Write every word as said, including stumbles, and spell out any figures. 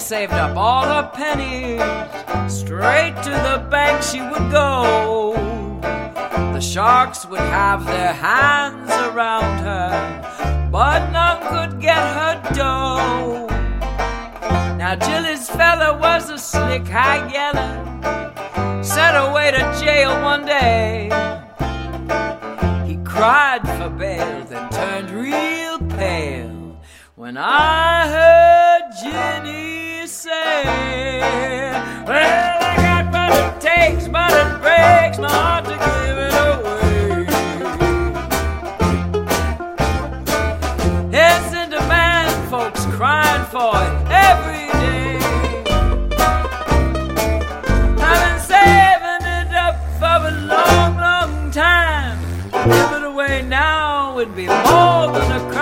saved up all her pennies. Straight to the bank she would go. The sharks would have their hands around her, but none could get her dough. Now Jilly's fella was a slick high yeller, sent away to jail one day. He cried for bail, then turned real pale when I heard Jenny say, well, I got what it takes, but it breaks my heart to give it away. It's in demand, folks crying for it every day. I've been saving it up for a long, long time. Give it away now would be more than a crime.